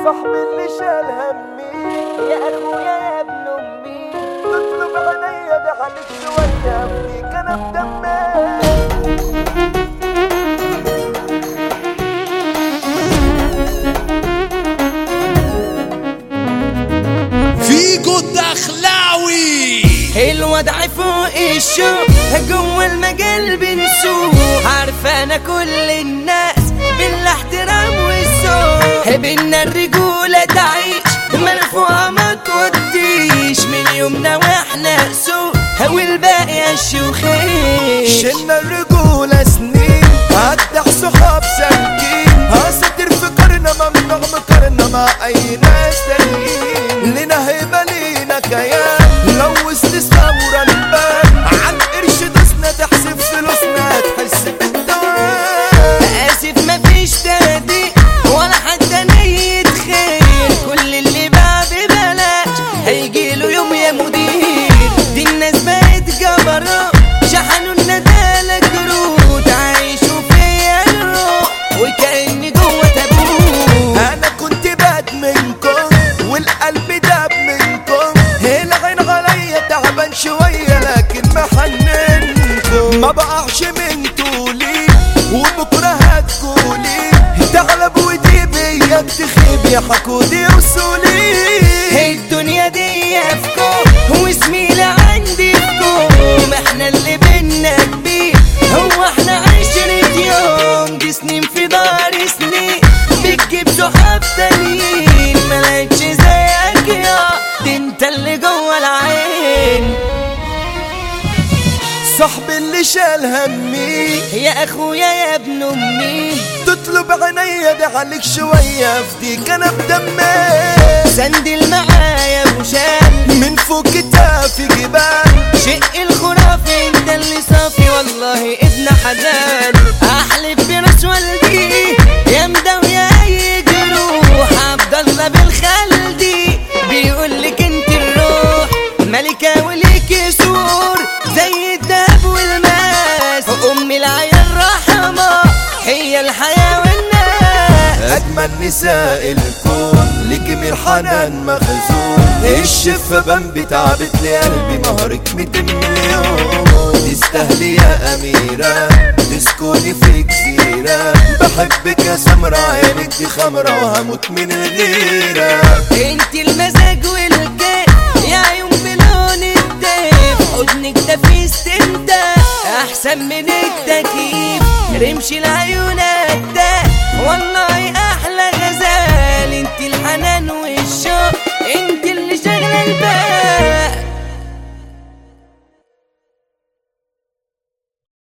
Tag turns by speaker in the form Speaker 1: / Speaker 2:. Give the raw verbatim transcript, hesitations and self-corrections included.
Speaker 1: صاحبي اللي شال همي
Speaker 2: يا اخويا يا ابن امي،
Speaker 1: تطلب عينيا ده عليك شوية افديك انا بدمي.
Speaker 3: فيجو الدخلاوي
Speaker 2: الوضع فوق الشوق جوه المجال بنسوق، عارفه انا كل الناس بالاحترام والذوق، بينا الرجوله تعيش مرفوعه ما توديش، من يومنا واحنا سوق والباقي الشوخيش.
Speaker 1: شلنا الرجولة سنين هدح صحاب سالكين، هساتر في قرنا ممنوع مقارنة مع اي ناس تانيين، لنا هيبة لينا كيان لو استثمورة نبان، عالقرش دوسنا تحسب فلوسنا تحس بالدوام.
Speaker 2: اسف مفيش تهديد ولا حتى نية خير، كل اللي باع ببلاش هيجيله يوم يا مدير، دي الناس بقت جبروت شحنوا الندالة كروت، عايشوا فيا الروح وكأني جوه تابوت.
Speaker 1: انا كنت باد منكم والقلب داب منكم، العين عليا تعبان شوية لكن محننكم، ما بقعش من طولي وبكرة هتقولي تغلب ودي بيا تخيب يا حكودي وصولي.
Speaker 2: الدنيا دي افكار وزميلة عندي فيكم، احنا اللي بينا كبير هو احنا عشرة يوم، دي سنين في دار سنين بتجيب صحاب تانيين، ملقتش زيك يا دي انت اللي جوه العين.
Speaker 1: صاحبي اللي شال همي
Speaker 2: يا اخويا يا ابن امي،
Speaker 1: تطلب عينيا ده عليك شوية افديك انا بدمي،
Speaker 2: سندل معايا وشال
Speaker 1: من فوق كتافي جبال،
Speaker 2: شق الخرافي انت اللي صافي والله ابن حزان، احلف براس والدي يا مداوي اي جروح، عبد الله بالخلدي بيقول لك انت الروح ملكة وليكي سور زي الدهب والماس، امي العيال رحمة هي الحياة والناس،
Speaker 1: اجمل نساء الكون لجميل حنان مخزون، الشفة بمبي تعبت لي قلبي مهرك ميتين مليون، تستاهلي يا اميرة تسكني في جزيرة، بحبك يا سمرة عينك دي خمرة وهموت من الغيرة،
Speaker 2: انت المزاج والكيف يا عيون بلون الديف، حضنك ده في استمتاع احسن من التكييف، رمش العيون الداف والله